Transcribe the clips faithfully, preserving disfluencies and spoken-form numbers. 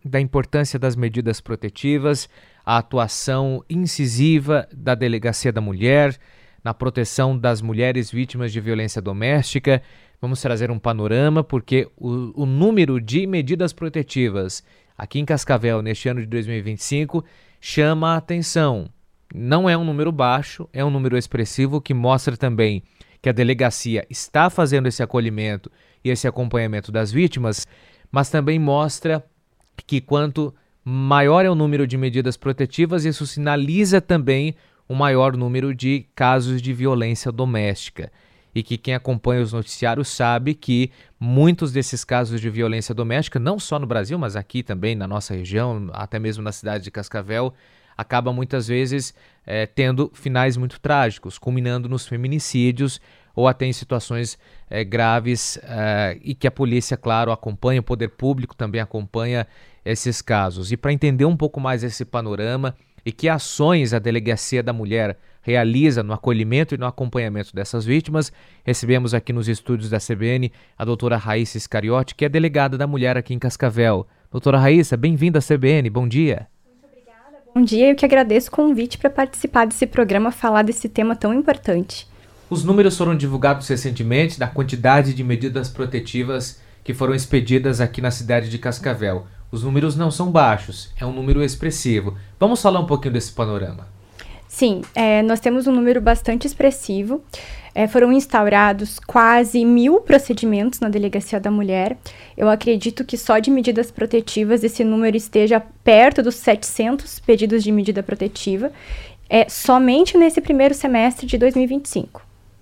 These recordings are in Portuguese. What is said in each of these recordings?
da importância das medidas protetivas, a atuação incisiva da Delegacia da Mulher na proteção das mulheres vítimas de violência doméstica. Vamos trazer um panorama, porque o, o número de medidas protetivas aqui em Cascavel, neste ano de dois mil e vinte e cinco, chama a atenção. Não é um número baixo, é um número expressivo que mostra também que a delegacia está fazendo esse acolhimento e esse acompanhamento das vítimas, mas também mostra que quanto maior é o número de medidas protetivas, isso sinaliza também um maior número de casos de violência doméstica. E que quem acompanha os noticiários sabe que muitos desses casos de violência doméstica, não só no Brasil, mas aqui também na nossa região, até mesmo na cidade de Cascavel, acaba muitas vezes é, tendo finais muito trágicos, culminando nos feminicídios ou até em situações é, graves é, e que a polícia, claro, acompanha, o poder público também acompanha esses casos. E para entender um pouco mais esse panorama e que ações a Delegacia da Mulher realiza no acolhimento e no acompanhamento dessas vítimas, recebemos aqui nos estúdios da C B N a doutora Raíssa Iscariote, que é delegada da mulher aqui em Cascavel. Doutora Raíssa, bem-vinda à C B N, bom dia. Muito obrigada, bom dia. Eu que agradeço o convite para participar desse programa, falar desse tema tão importante. Os números foram divulgados recentemente da quantidade de medidas protetivas que foram expedidas aqui na cidade de Cascavel. Os números não são baixos, é um número expressivo. Vamos falar um pouquinho desse panorama. Sim, é, nós temos um número bastante expressivo. É, foram instaurados quase mil procedimentos na Delegacia da Mulher. Eu acredito que só de medidas protetivas esse número esteja perto dos setecentos pedidos de medida protetiva, é, somente nesse primeiro semestre de dois mil e vinte e cinco.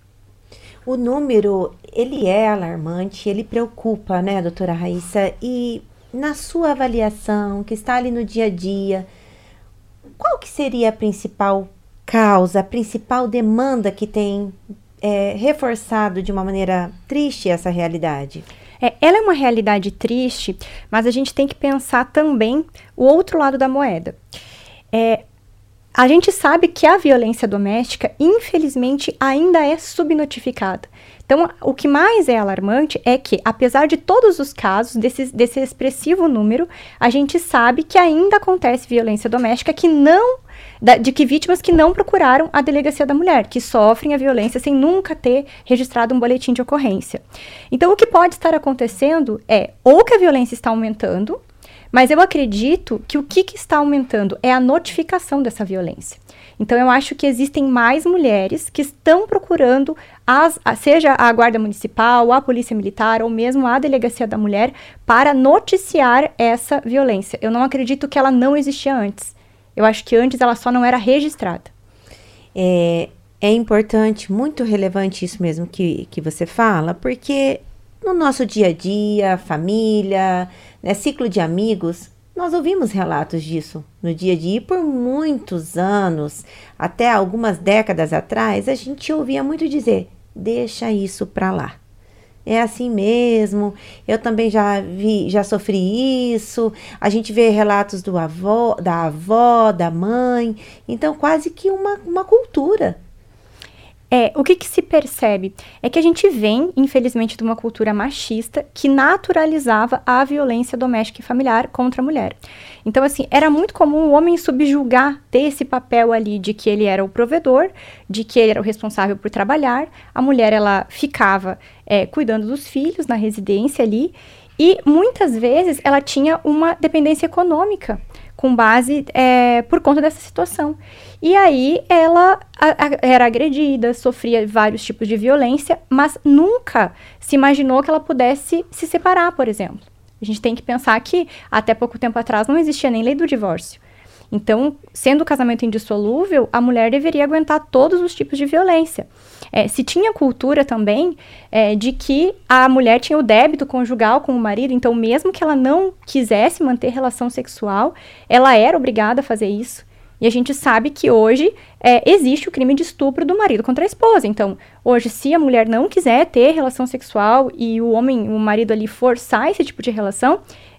O número, ele é alarmante, ele preocupa, né, doutora Raíssa? E na sua avaliação, que está ali no dia a dia, qual que seria a principal causa, a principal demanda que tem é, reforçado de uma maneira triste essa realidade? É, ela é uma realidade triste, mas a gente tem que pensar também o outro lado da moeda. É, a gente sabe que a violência doméstica, infelizmente, ainda é subnotificada. Então, o que mais é alarmante é que, apesar de todos os casos, desse, desse expressivo número, a gente sabe que ainda acontece violência doméstica que não, da, de que vítimas que não procuraram a Delegacia da Mulher, que sofrem a violência sem nunca ter registrado um boletim de ocorrência. Então, o que pode estar acontecendo é, ou que a violência está aumentando, mas eu acredito que o que, que está aumentando é a notificação dessa violência. Então, eu acho que existem mais mulheres que estão procurando, as, a, seja a Guarda Municipal, a Polícia Militar, ou mesmo a Delegacia da Mulher, para noticiar essa violência. Eu não acredito que ela não existia antes. Eu acho que antes ela só não era registrada. É, é importante, muito relevante isso mesmo que, que você fala, porque no nosso dia a dia, família, né, ciclo de amigos, nós ouvimos relatos disso no dia a dia. E por muitos anos, até algumas décadas atrás, a gente ouvia muito dizer, deixa isso pra lá. É assim mesmo, eu também já vi, já sofri isso. A gente vê relatos do avô, da avó, da mãe. Então, quase que uma, uma cultura. É, o que, que se percebe é que a gente vem, infelizmente, de uma cultura machista que naturalizava a violência doméstica e familiar contra a mulher. Então, assim, era muito comum o homem subjugar, ter esse papel ali de que ele era o provedor, de que ele era o responsável por trabalhar. A mulher, ela ficava é, cuidando dos filhos na residência ali e, muitas vezes, ela tinha uma dependência econômica com base é, por conta dessa situação. E aí ela a, a, era agredida, sofria vários tipos de violência, mas nunca se imaginou que ela pudesse se separar, por exemplo. A gente tem que pensar que até pouco tempo atrás não existia nem lei do divórcio. Então, sendo o casamento indissolúvel, a mulher deveria aguentar todos os tipos de violência. É, se tinha cultura também é, de que a mulher tinha o débito conjugal com o marido, então mesmo que ela não quisesse manter relação sexual, ela era obrigada a fazer isso. E a gente sabe que hoje é, existe o crime de estupro do marido contra a esposa. Então, hoje, se a mulher não quiser ter relação sexual e o homem, o marido ali forçar esse tipo de relação,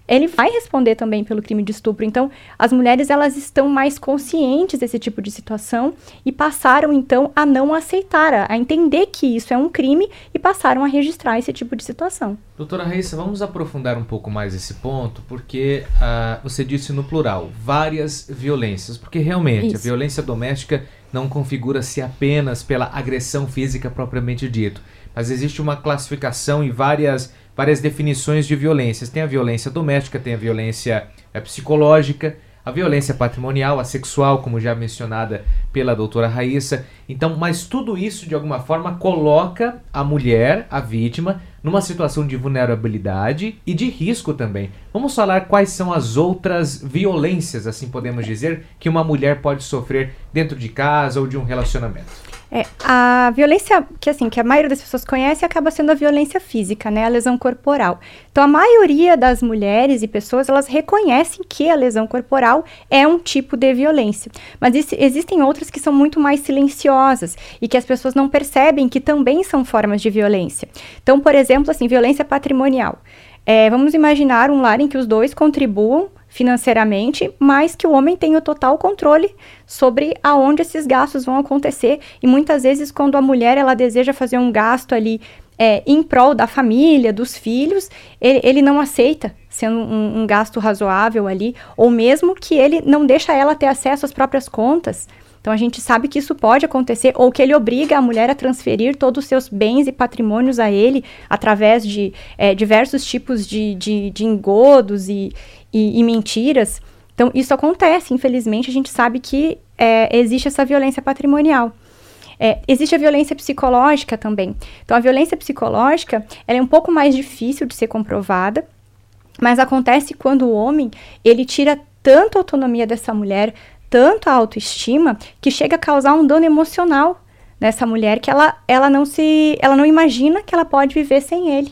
ele vai responder também pelo crime de estupro. Então, as mulheres, elas estão mais conscientes desse tipo de situação e passaram, então, a não aceitar, a, a entender que isso é um crime e passaram a registrar esse tipo de situação. Doutora Raíssa, vamos aprofundar um pouco mais esse ponto, porque uh, você disse no plural, várias violências, porque realmente isso. A violência doméstica não configura-se apenas pela agressão física propriamente dito, mas existe uma classificação e várias... várias definições de violências. Tem a violência doméstica, tem a violência é, psicológica, a violência patrimonial, a sexual, como já mencionada pela doutora Raíssa. Então, mas tudo isso, de alguma forma, coloca a mulher, a vítima, numa situação de vulnerabilidade e de risco também. Vamos falar quais são as outras violências, assim podemos dizer, que uma mulher pode sofrer dentro de casa ou de um relacionamento. É, a violência que, assim, que a maioria das pessoas conhece acaba sendo a violência física, né, a lesão corporal. Então, a maioria das mulheres e pessoas, elas reconhecem que a lesão corporal é um tipo de violência. Mas isso, existem outras que são muito mais silenciosas e que as pessoas não percebem que também são formas de violência. Então, por exemplo, assim, violência patrimonial. É, vamos imaginar um lar em que os dois contribuam financeiramente, mas que o homem tem o total controle sobre aonde esses gastos vão acontecer. E muitas vezes, quando a mulher ela deseja fazer um gasto ali é, em prol da família, dos filhos, ele, ele não aceita, sendo um, um gasto razoável ali, ou mesmo que ele não deixa ela ter acesso às próprias contas. Então, a gente sabe que isso pode acontecer, ou que ele obriga a mulher a transferir todos os seus bens e patrimônios a ele, através de é, diversos tipos de, de, de engodos e, e, e mentiras. Então, isso acontece, infelizmente, a gente sabe que é, existe essa violência patrimonial. É, existe a violência psicológica também. Então, a violência psicológica, ela é um pouco mais difícil de ser comprovada, mas acontece quando o homem, ele tira tanta autonomia dessa mulher, tanto a autoestima, que chega a causar um dano emocional nessa mulher, que ela, ela, não se, ela não imagina que ela pode viver sem ele.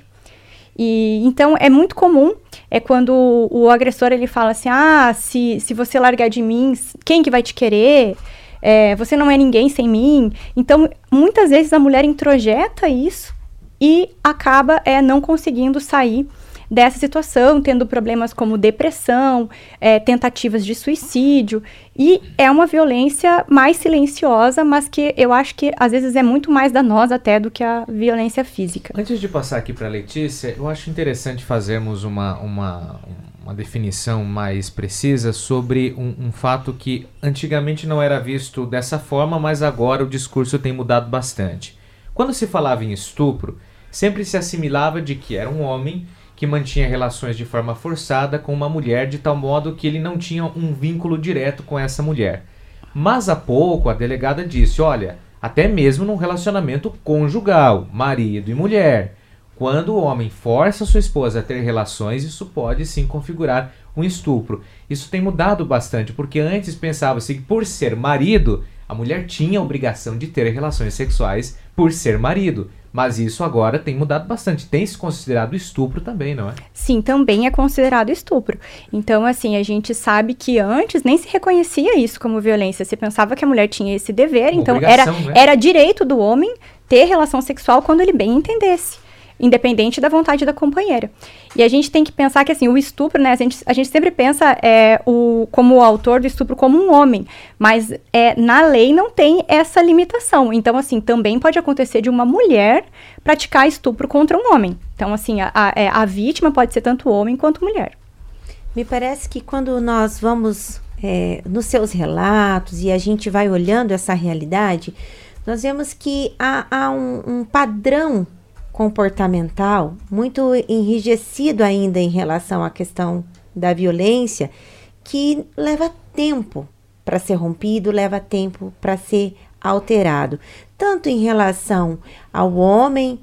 E, então, é muito comum, é quando o, o agressor, ele fala assim, ah, se, se você largar de mim, quem que vai te querer? É, você não é ninguém sem mim. Então, muitas vezes a mulher introjeta isso e acaba é, não conseguindo sair dessa situação, tendo problemas como depressão, é, tentativas de suicídio, e é uma violência mais silenciosa, mas que eu acho que às vezes é muito mais danosa até do que a violência física. Antes de passar aqui para a Letícia, eu acho interessante fazermos uma, uma, uma definição mais precisa sobre um, um fato que antigamente não era visto dessa forma, mas agora o discurso tem mudado bastante. Quando se falava em estupro, sempre se assimilava de que era um homem que mantinha relações de forma forçada com uma mulher, de tal modo que ele não tinha um vínculo direto com essa mulher. Mas há pouco a delegada disse, olha, até mesmo num relacionamento conjugal, marido e mulher, quando o homem força sua esposa a ter relações, isso pode sim configurar um estupro. Isso tem mudado bastante, porque antes pensava-se que por ser marido, a mulher tinha a obrigação de ter relações sexuais por ser marido. Mas isso agora tem mudado bastante. Tem se considerado estupro também, não é? Sim, também é considerado estupro. Então, assim, a gente sabe que antes nem se reconhecia isso como violência. Você pensava que a mulher tinha esse dever, uma então era, né? Era direito do homem ter relação sexual quando ele bem entendesse, independente da vontade da companheira. E a gente tem que pensar que, assim, o estupro, né, a gente, a gente sempre pensa é, o, como o autor do estupro como um homem, mas é, na lei não tem essa limitação. Então, assim, também pode acontecer de uma mulher praticar estupro contra um homem. Então, assim, a, a, a vítima pode ser tanto homem quanto mulher. Me parece que quando nós vamos é, nos seus relatos e a gente vai olhando essa realidade, nós vemos que há, há um, um padrão comportamental muito enrijecido ainda em relação à questão da violência, que leva tempo para ser rompido, leva tempo para ser alterado, tanto em relação ao homem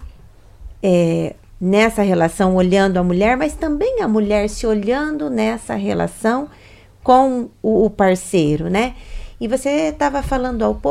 é, nessa relação olhando a mulher, mas também a mulher se olhando nessa relação com o, o parceiro, né? E você estava falando há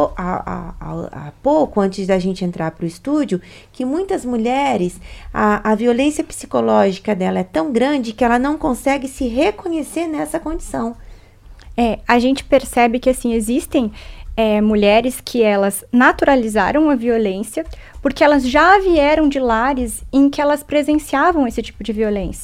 pouco, antes da gente entrar para o estúdio, que muitas mulheres, a, a violência psicológica dela é tão grande que ela não consegue se reconhecer nessa condição. É, a gente percebe que, assim, existem é, mulheres que elas naturalizaram a violência porque elas já vieram de lares em que elas presenciavam esse tipo de violência.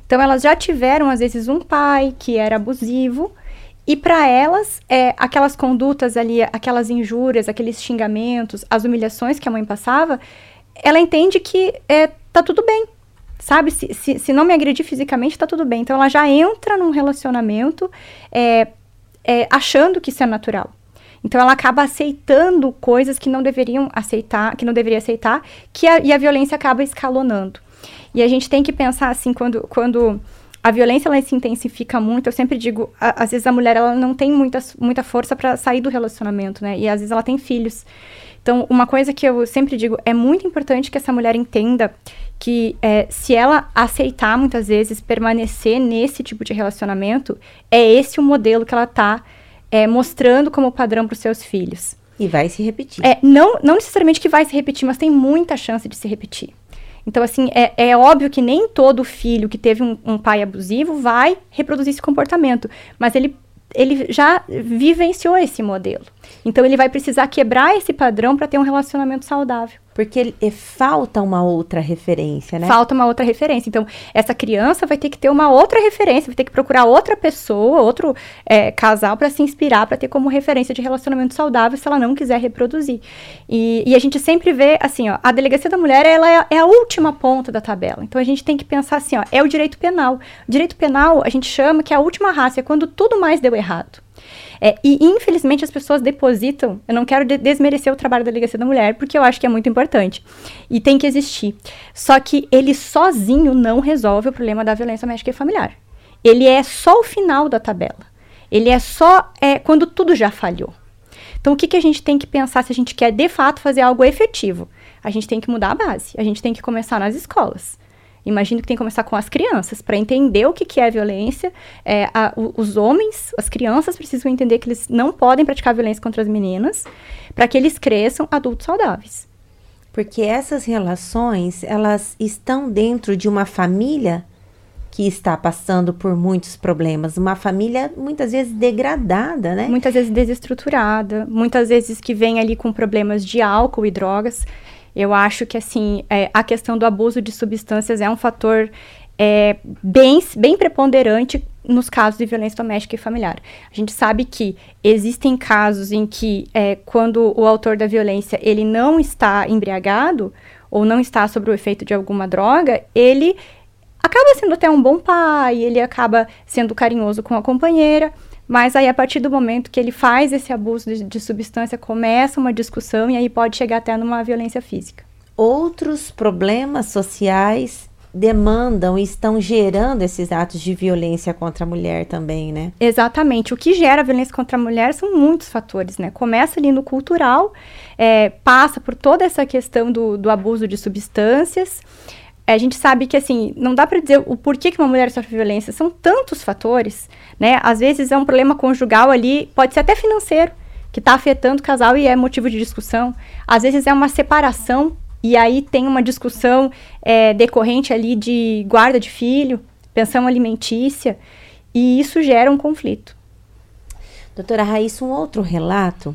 Então, elas já tiveram, às vezes, um pai que era abusivo, e para elas, é, aquelas condutas ali, aquelas injúrias, aqueles xingamentos, as humilhações que a mãe passava, ela entende que é, tá tudo bem, sabe? Se, se, se não me agredir fisicamente, tá tudo bem. Então, ela já entra num relacionamento é, é, achando que isso é natural. Então, ela acaba aceitando coisas que não deveriam aceitar, que não deveria aceitar, que a, e a violência acaba escalonando. E a gente tem que pensar, assim, quando... quando a violência, ela se intensifica muito. Eu sempre digo, a, às vezes a mulher, ela não tem muita, muita força para sair do relacionamento, né? E às vezes ela tem filhos. Então, uma coisa que eu sempre digo, é muito importante que essa mulher entenda que é, se ela aceitar, muitas vezes, permanecer nesse tipo de relacionamento, é esse o modelo que ela está é, mostrando como padrão para os seus filhos. E vai se repetir. É, não, não necessariamente que vai se repetir, mas tem muita chance de se repetir. Então, assim, é, é óbvio que nem todo filho que teve um, um pai abusivo vai reproduzir esse comportamento, mas ele, ele já vivenciou esse modelo. Então, ele vai precisar quebrar esse padrão para ter um relacionamento saudável. Porque ele, é, falta uma outra referência, né? Falta uma outra referência. Então, essa criança vai ter que ter uma outra referência, vai ter que procurar outra pessoa, outro é, casal para se inspirar, para ter como referência de relacionamento saudável, se ela não quiser reproduzir. E, e a gente sempre vê, assim, ó, a delegacia da mulher, ela é, é a última ponta da tabela. Então, a gente tem que pensar assim, ó, é o direito penal. O direito penal, a gente chama que é a última raça, é quando tudo mais deu errado. É, e, infelizmente, as pessoas depositam... Eu não quero de- desmerecer o trabalho da Delegacia da Mulher, porque eu acho que é muito importante. E tem que existir. Só que ele sozinho não resolve o problema da violência doméstica e familiar. Ele é só o final da tabela. Ele é só é, quando tudo já falhou. Então, o que, que a gente tem que pensar se a gente quer, de fato, fazer algo efetivo? A gente tem que mudar a base. A gente tem que começar nas escolas. Imagino que tem que começar com as crianças, para entender o que, que é violência. É, a, o, os homens, as crianças precisam entender que eles não podem praticar violência contra as meninas, para que eles cresçam adultos saudáveis. Porque essas relações, elas estão dentro de uma família que está passando por muitos problemas. Uma família, muitas vezes, degradada, né? Muitas vezes desestruturada, muitas vezes que vem ali com problemas de álcool e drogas. Eu acho que, assim, é, a questão do abuso de substâncias é um fator é, bem, bem preponderante nos casos de violência doméstica e familiar. A gente sabe que existem casos em que, é, quando o autor da violência, ele não está embriagado ou não está sob o efeito de alguma droga, ele acaba sendo até um bom pai, ele acaba sendo carinhoso com a companheira, mas aí, a partir do momento que ele faz esse abuso de, de substância, começa uma discussão e aí pode chegar até numa violência física. Outros problemas sociais demandam e estão gerando esses atos de violência contra a mulher também, né? Exatamente. O que gera violência contra a mulher são muitos fatores, né? Começa ali no cultural, é, passa por toda essa questão do, do abuso de substâncias. A gente sabe que, assim, não dá para dizer o porquê que uma mulher sofre violência. São tantos fatores, né? Às vezes é um problema conjugal ali, pode ser até financeiro, que está afetando o casal e é motivo de discussão. Às vezes é uma separação e aí tem uma discussão é, decorrente ali de guarda de filho, pensão alimentícia, e isso gera um conflito. Doutora Raíssa, um outro relato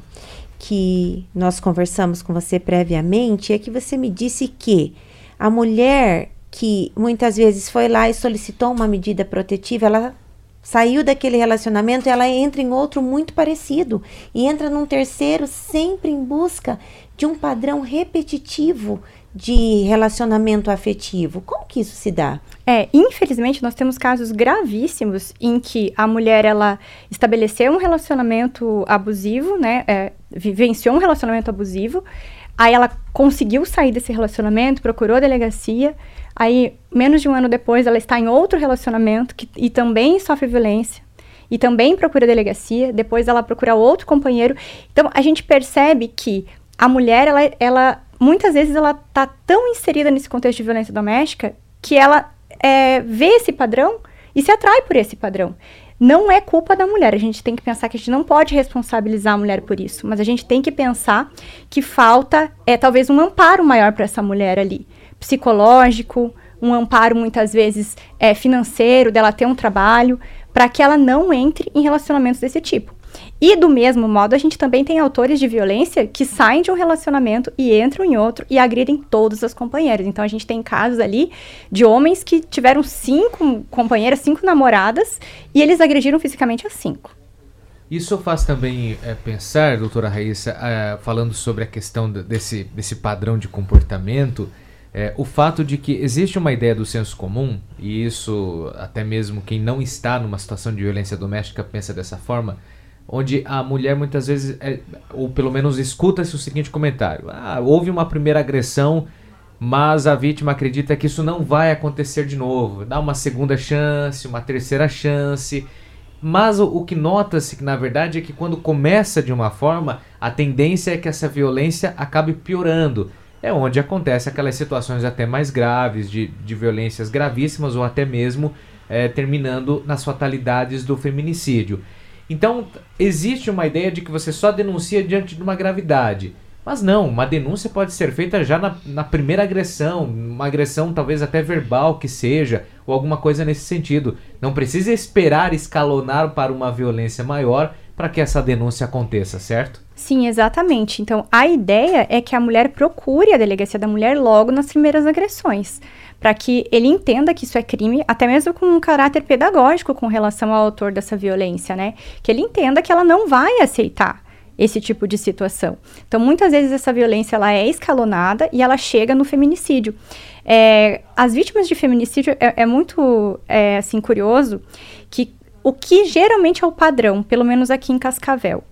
que nós conversamos com você previamente é que você me disse que a mulher que muitas vezes foi lá e solicitou uma medida protetiva, ela saiu daquele relacionamento e ela entra em outro muito parecido. E entra num terceiro sempre em busca de um padrão repetitivo de relacionamento afetivo. Como que isso se dá? É, infelizmente, nós temos casos gravíssimos em que a mulher, ela estabeleceu um relacionamento abusivo, né? É, vivenciou um relacionamento abusivo. Aí ela conseguiu sair desse relacionamento, procurou a delegacia, aí menos de um ano depois ela está em outro relacionamento que, e também sofre violência, e também procura a delegacia, depois ela procura outro companheiro. Então a gente percebe que a mulher, ela, ela muitas vezes ela está tão inserida nesse contexto de violência doméstica que ela é, vê esse padrão e se atrai por esse padrão. Não é culpa da mulher, a gente tem que pensar que a gente não pode responsabilizar a mulher por isso, mas a gente tem que pensar que falta, é, talvez, um amparo maior para essa mulher ali, psicológico, um amparo muitas vezes é, financeiro, dela ter um trabalho, para que ela não entre em relacionamentos desse tipo. E do mesmo modo, a gente também tem autores de violência que saem de um relacionamento e entram em outro e agridem todas as companheiras. Então, a gente tem casos ali de homens que tiveram cinco companheiras, cinco namoradas, e eles agrediram fisicamente as cinco. Isso faz também é, pensar, doutora Raíssa, é, falando sobre a questão desse, desse padrão de comportamento, é, o fato de que existe uma ideia do senso comum, e isso até mesmo quem não está numa situação de violência doméstica pensa dessa forma, onde a mulher muitas vezes, é, ou pelo menos escuta-se o seguinte comentário: ah, houve uma primeira agressão, mas a vítima acredita que isso não vai acontecer de novo, dá uma segunda chance, uma terceira chance. Mas o, o que nota-se, que na verdade, é que quando começa de uma forma, a tendência é que essa violência acabe piorando. É onde acontece aquelas situações até mais graves, de, de violências gravíssimas, ou até mesmo é, terminando nas fatalidades do feminicídio. Então, existe uma ideia de que você só denuncia diante de uma gravidade. Mas não, uma denúncia pode ser feita já na, na primeira agressão, uma agressão talvez até verbal que seja, ou alguma coisa nesse sentido. Não precisa esperar escalonar para uma violência maior para que essa denúncia aconteça, certo? Sim, exatamente. Então, a ideia é que a mulher procure a delegacia da mulher logo nas primeiras agressões, para que ele entenda que isso é crime, até mesmo com um caráter pedagógico com relação ao autor dessa violência, né? Que ele entenda que ela não vai aceitar esse tipo de situação. Então, muitas vezes essa violência ela é escalonada e ela chega no feminicídio. É, as vítimas de feminicídio é, é muito é, assim, curioso que o que geralmente é o padrão, pelo menos aqui em Cascavel,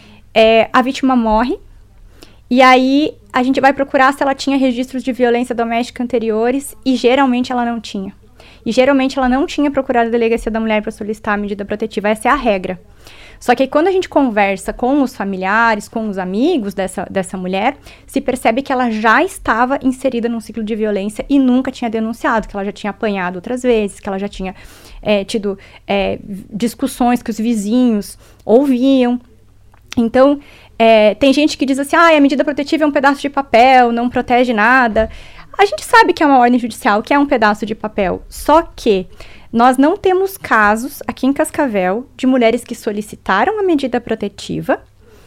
é a vítima morre e aí a gente vai procurar se ela tinha registros de violência doméstica anteriores e geralmente ela não tinha. E geralmente ela não tinha procurado a delegacia da mulher para solicitar a medida protetiva. Essa é a regra. Só que aí, quando a gente conversa com os familiares, com os amigos dessa, dessa mulher, se percebe que ela já estava inserida num ciclo de violência e nunca tinha denunciado, que ela já tinha apanhado outras vezes, que ela já tinha é, tido é, discussões que os vizinhos ouviam. Então, é, tem gente que diz assim, ah, a medida protetiva é um pedaço de papel, não protege nada. A gente sabe que é uma ordem judicial, que é um pedaço de papel, só que nós não temos casos aqui em Cascavel de mulheres que solicitaram a medida protetiva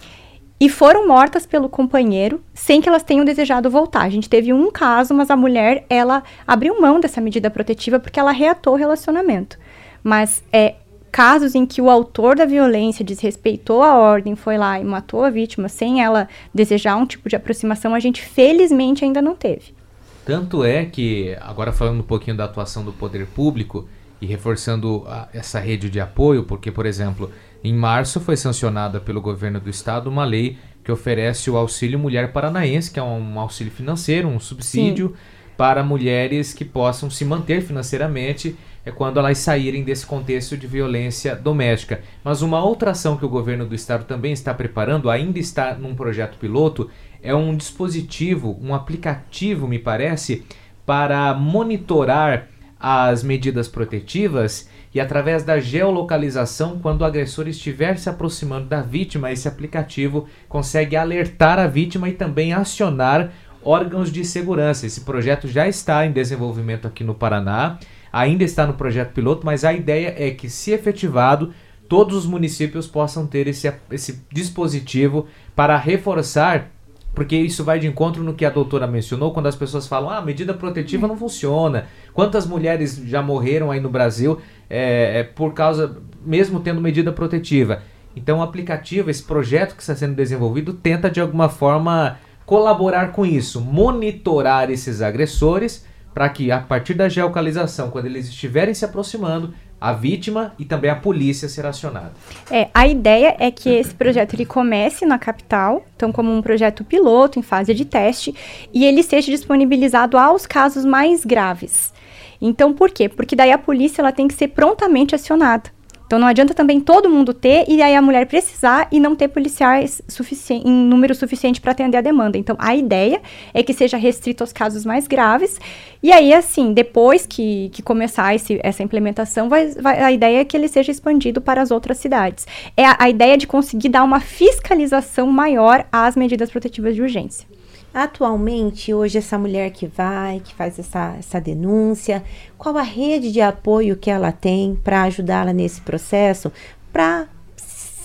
e foram mortas pelo companheiro sem que elas tenham desejado voltar. A gente teve um caso, mas a mulher, ela abriu mão dessa medida protetiva porque ela reatou o relacionamento. Mas é, casos em que o autor da violência desrespeitou a ordem, foi lá e matou a vítima sem ela desejar um tipo de aproximação, a gente felizmente ainda não teve. Tanto é que, agora falando um pouquinho da atuação do poder público, e reforçando a, essa rede de apoio, porque, por exemplo, em março foi sancionada pelo governo do estado uma lei que oferece o Auxílio Mulher Paranaense, que é um, um auxílio financeiro, um subsídio, sim, para mulheres que possam se manter financeiramente é, quando elas saírem desse contexto de violência doméstica. Mas uma outra ação que o governo do estado também está preparando, ainda está num projeto piloto, é um dispositivo, um aplicativo, me parece, para monitorar as medidas protetivas e através da geolocalização, quando o agressor estiver se aproximando da vítima, esse aplicativo consegue alertar a vítima e também acionar órgãos de segurança. Esse projeto já está em desenvolvimento aqui no Paraná, ainda está no projeto piloto, mas a ideia é que, se efetivado, todos os municípios possam ter esse, esse dispositivo para reforçar, porque isso vai de encontro no que a doutora mencionou, quando as pessoas falam, ah, a medida protetiva não funciona. Quantas mulheres já morreram aí no Brasil é, é, por causa, mesmo tendo medida protetiva? Então o aplicativo, esse projeto que está sendo desenvolvido, tenta de alguma forma colaborar com isso, monitorar esses agressores, para que a partir da geolocalização, quando eles estiverem se aproximando, a vítima e também a polícia ser acionada. É, a ideia é que esse projeto ele comece na capital, então como um projeto piloto, em fase de teste, e ele seja disponibilizado aos casos mais graves. Então, por quê? Porque daí a polícia ela tem que ser prontamente acionada. Então, não adianta também todo mundo ter e aí a mulher precisar e não ter policiais sufici- em número suficiente para atender a demanda. Então, a ideia é que seja restrito aos casos mais graves. E aí, assim, depois que, que começar esse, essa implementação, vai, vai, a ideia é que ele seja expandido para as outras cidades. É a, a ideia de conseguir dar uma fiscalização maior às medidas protetivas de urgência. Atualmente, hoje, essa mulher que vai, que faz essa, essa denúncia, qual a rede de apoio que ela tem para ajudá-la nesse processo, para se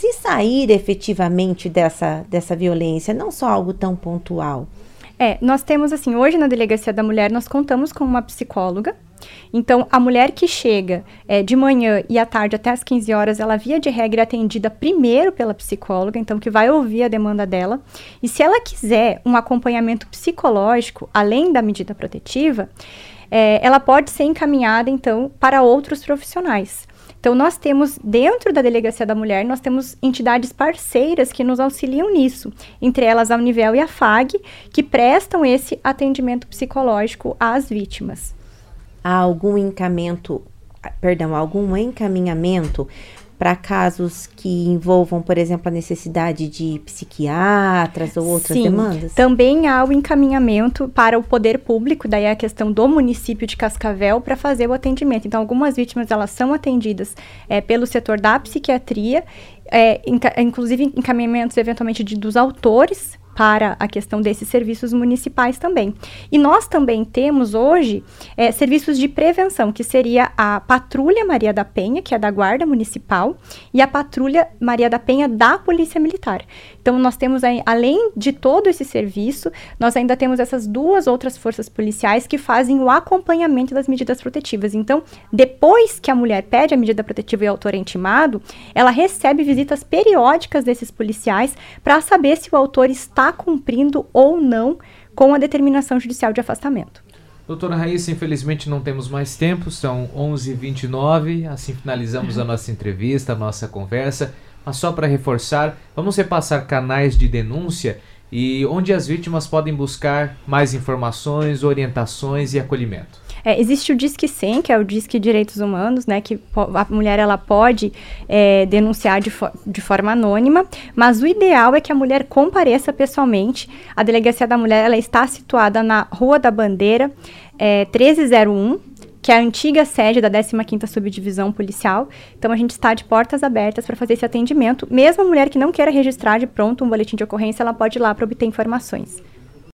se sair efetivamente dessa, dessa violência, não só algo tão pontual? É, nós temos assim, hoje na Delegacia da Mulher, nós contamos com uma psicóloga. Então, a mulher que chega é, de manhã e à tarde até as quinze horas, ela via de regra é atendida primeiro pela psicóloga, então que vai ouvir a demanda dela. E se ela quiser um acompanhamento psicológico, além da medida protetiva, é, ela pode ser encaminhada, então, para outros profissionais. Então, nós temos, dentro da Delegacia da Mulher, nós temos entidades parceiras que nos auxiliam nisso, entre elas a Univel e a F A G, que prestam esse atendimento psicológico às vítimas. Há algum encaminhamento, perdão, algum encaminhamento para casos que envolvam, por exemplo, a necessidade de psiquiatras ou outras Sim, demandas? Também há o encaminhamento para o poder público, daí é a questão do município de Cascavel para fazer o atendimento. Então, algumas vítimas, elas são atendidas é, pelo setor da psiquiatria, é, inca- inclusive encaminhamentos, eventualmente, de, dos autores para a questão desses serviços municipais também. E nós também temos hoje é, serviços de prevenção, que seria a Patrulha Maria da Penha, que é da Guarda Municipal, e a Patrulha Maria da Penha da Polícia Militar. Então, nós temos, aí, além de todo esse serviço, nós ainda temos essas duas outras forças policiais que fazem o acompanhamento das medidas protetivas. Então, depois que a mulher pede a medida protetiva e o autor é intimado, ela recebe visitas periódicas desses policiais para saber se o autor está cumprindo ou não com a determinação judicial de afastamento. Doutora Raíssa, infelizmente não temos mais tempo, são onze e vinte e nove, assim finalizamos a nossa entrevista, a nossa conversa, mas só para reforçar, vamos repassar canais de denúncia e onde as vítimas podem buscar mais informações, orientações e acolhimento. É, existe o Disque cem, que é o Disque Direitos Humanos, né, que a mulher ela pode é, denunciar de, fo- de forma anônima, mas o ideal é que a mulher compareça pessoalmente. A Delegacia da Mulher ela está situada na Rua da Bandeira, é, treze zero um, que é a antiga sede da décima quinta Subdivisão Policial. Então, a gente está de portas abertas para fazer esse atendimento. Mesmo a mulher que não queira registrar de pronto um boletim de ocorrência, ela pode ir lá para obter informações.